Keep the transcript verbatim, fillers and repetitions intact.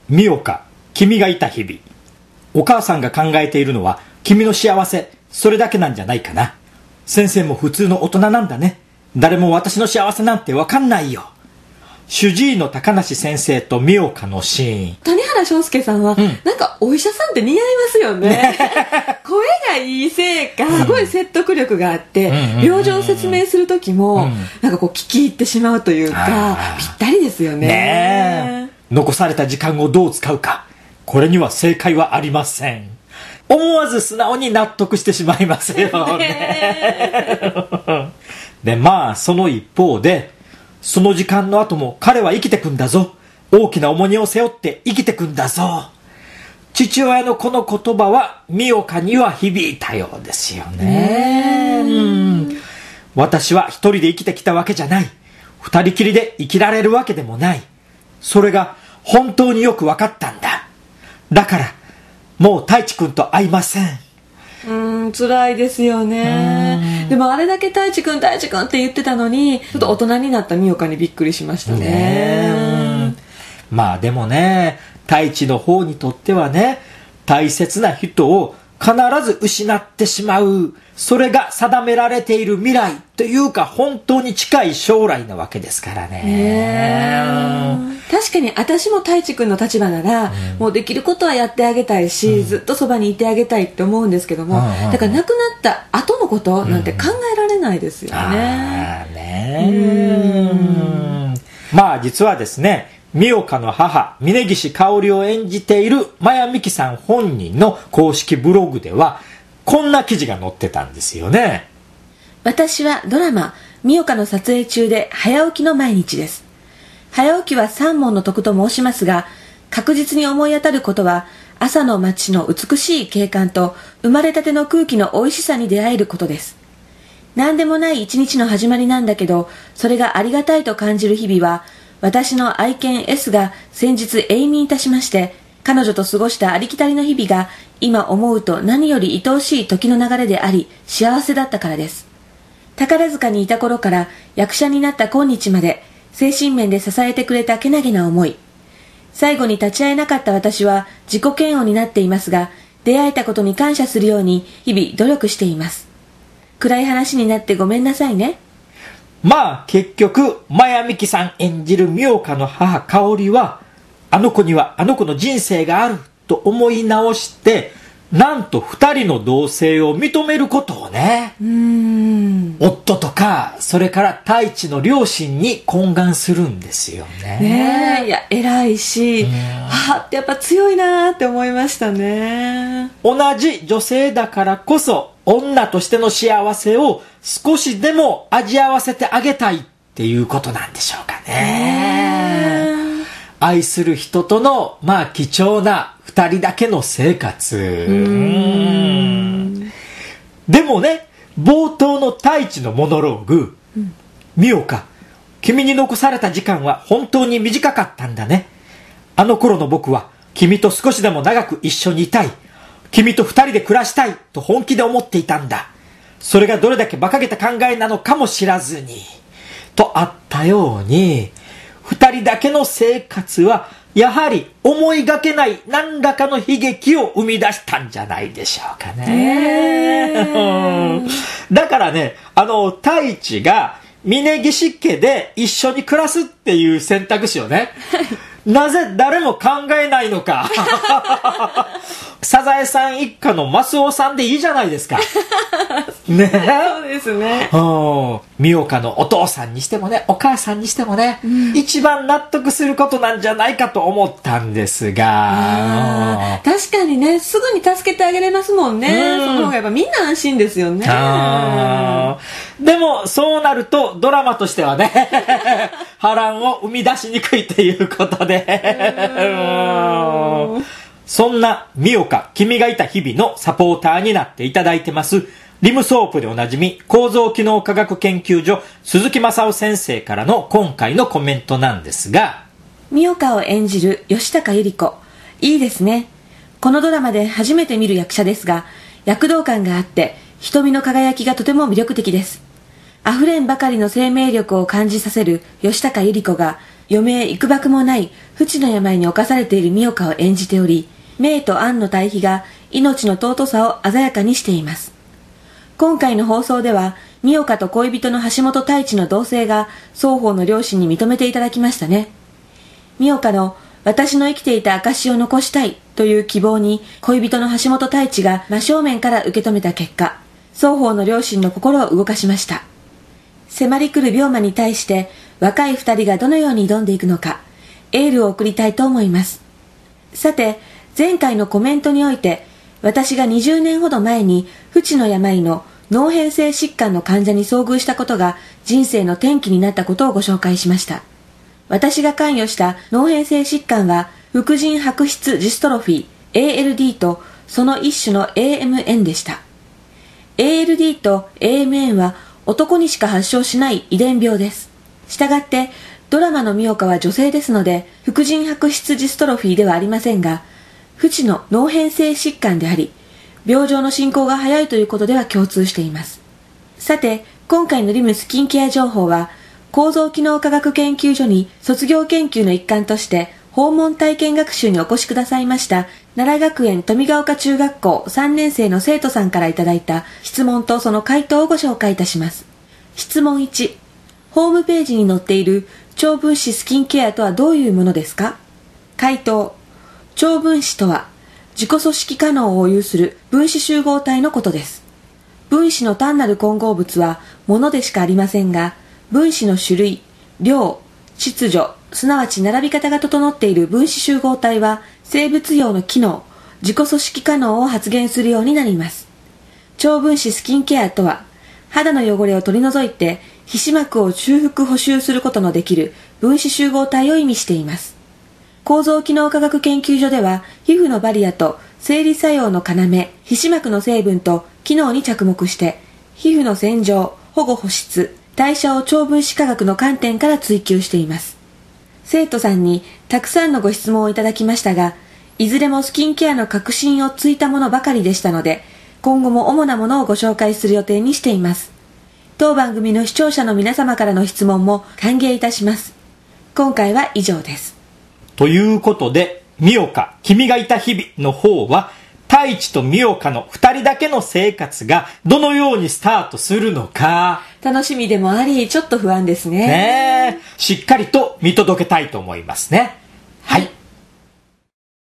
美岡、君がいた日々。お母さんが考えているのは君の幸せ、それだけなんじゃないかな。先生も普通の大人なんだね。誰も私の幸せなんてわかんないよ。主治医の高梨先生と美岡のシーン。 谷原章介さんは、うん、なんかお医者さんって似合いますよね。ね声がいいせいか、すごい説得力があって、うん、病状を説明する時も、うん、なんかこう聞き入ってしまうというか、ぴったりですよね。 ね残された時間をどう使うか、これには正解はありません。思わず素直に納得してしまいますよね。で、まあその一方で、その時間の後も彼は生きてくんだぞ。大きな重荷を背負って生きてくんだぞ。父親のこの言葉は美岡には響いたようですよね。うん私は一人で生きてきたわけじゃない。二人きりで生きられるわけでもない。それが本当によく分かったんだ。だからもう太一くんと会いません。 うーん辛いですよね。でもあれだけ太一くん太一くんって言ってたのに、ちょっと大人になった美岡にびっくりしましたね。 ねまあでもね、太一の方にとってはね、大切な人を必ず失ってしまう、それが定められている未来というか本当に近い将来なわけですからね。 ね確かに私も太一くんの立場なら、うん、もうできることはやってあげたいし、うん、ずっとそばにいてあげたいって思うんですけども、うん、だから亡くなった後のことなんて考えられないですよね。うん、あねうんまあ実はですね、美岡の母峯岸かおりを演じている真矢美樹さん本人の公式ブログではこんな記事が載ってたんですよね。 私はドラマ美岡の撮影中で早起きの毎日です。早起きは三文の徳と申しますが、確実に思い当たることは朝の街の美しい景観と生まれたての空気の美味しさに出会えることです。何でもない一日の始まりなんだけど、それがありがたいと感じる日々は、私の愛犬 S が先日永眠いたしまして、彼女と過ごしたありきたりの日々が今思うと何より愛おしい時の流れであり幸せだったからです。宝塚にいた頃から役者になった今日まで精神面で支えてくれたけなげな思い。最後に立ち会えなかった私は自己嫌悪になっていますが、出会えたことに感謝するように日々努力しています。暗い話になってごめんなさいね。 まあ結局真矢美樹さん演じる美岡の母香織は、あの子にはあの子の人生があると思い直して、なんと二人の同棲を認めることをね、うーん夫とかそれから太一の両親に懇願するんですよね。 ねえ、いや偉いし、母ってやっぱ強いなって思いましたね。 同じ女性だからこそ女としての幸せを少しでも味わわせてあげたいっていうことなんでしょうかね。愛する人とのまあ貴重な二人だけの生活。うーんでもね、冒頭の太一のモノローグ、うん、美岡、君に残された時間は本当に短かったんだね。あの頃の僕は君と少しでも長く一緒にいたい、君と二人で暮らしたいと本気で思っていたんだ。それがどれだけ馬鹿げた考えなのかも知らずにとあったように、二人だけの生活はやはり思いがけない何らかの悲劇を生み出したんじゃないでしょうかね。だからね、あの太一が峯岸家で一緒に暮らすっていう選択肢をねなぜ誰も考えないのかサザエさん一家のマスオさんでいいじゃないですかね。 そうですね。 美岡のお父さんにしてもね、お母さんにしてもね、うん、一番納得することなんじゃないかと思ったんですが、 確かにね、すぐに助けてあげれますもんね。うん、その方がやっぱみんな安心ですよね。 でもそうなるとドラマとしてはね波乱を生み出しにくいということでそんな美岡、君がいた日々のサポーターになっていただいてますリムソープでおなじみ構造機能科学研究所鈴木正夫先生からの今回のコメントなんですが、 美岡を演じる吉高由里子、いいですね。このドラマで初めて見る役者ですが、躍動感があって瞳の輝きがとても魅力的です。溢れんばかりの生命力を感じさせる吉高由里子が余命幾ばくもない不治の病に侵されている美代香を演じており、明と暗の対比が命の尊さを鮮やかにしています。今回の放送では、美代香と恋人の橋本太一の同棲が双方の両親に認めていただきましたね。美代香の私の生きていた証を残したいという希望に恋人の橋本太一が真正面から受け止めた結果、双方の両親の心を動かしました。迫り来る病魔に対して若い二人がどのように挑んでいくのか、エールを送りたいと思います。さて、前回のコメントにおいて、私がにじゅうねんほど前に不治の病の脳変性疾患の患者に遭遇したことが人生の転機になったことをご紹介しました。私が関与した脳変性疾患は副腎白質ジストロフィー エーエルディー とその一種の エーエムエヌ でした。エーエルディー と エーエムエヌ は男にしか発症しない遺伝病です。したがってドラマの美代香は女性ですので副腎白質ジストロフィーではありませんが、不治の脳変性疾患であり、病状の進行が早いということでは共通しています。さて、今回のリムスキンケア情報は、構造機能科学研究所に卒業研究の一環として訪問体験学習にお越しくださいました奈良学園富ヶ丘中学校さんねん生の生徒さんからいただいた質問とその回答をご紹介いたします。質問いち、ホームページに載っている超分子スキンケアとはどういうものですか？回答、超分子とは自己組織機能を有する分子集合体のことです。分子の単なる混合物はものでしかありませんが、分子の種類、量、秩序、すなわち並び方が整っている分子集合体は生物用の機能、自己組織機能を発現するようになります。超分子スキンケアとは、肌の汚れを取り除いて皮脂膜を修復補修することのできる分子集合体を意味しています。構造機能科学研究所では、皮膚のバリアと生理作用の要、皮脂膜の成分と機能に着目して、皮膚の洗浄、保護保湿、代謝を超分子科学の観点から追求しています。生徒さんにたくさんのご質問をいただきましたが、いずれもスキンケアの革新をついたものばかりでしたので、今後も主なものをご紹介する予定にしています。当番組の視聴者の皆様からの質問も歓迎いたします。今回は以上です。 ということで、美代香、君がいた日々の方は、太一と美代香の二人だけの生活がどのようにスタートするのか。 楽しみでもあり、ちょっと不安ですね。 ねえ、しっかりと見届けたいと思いますね。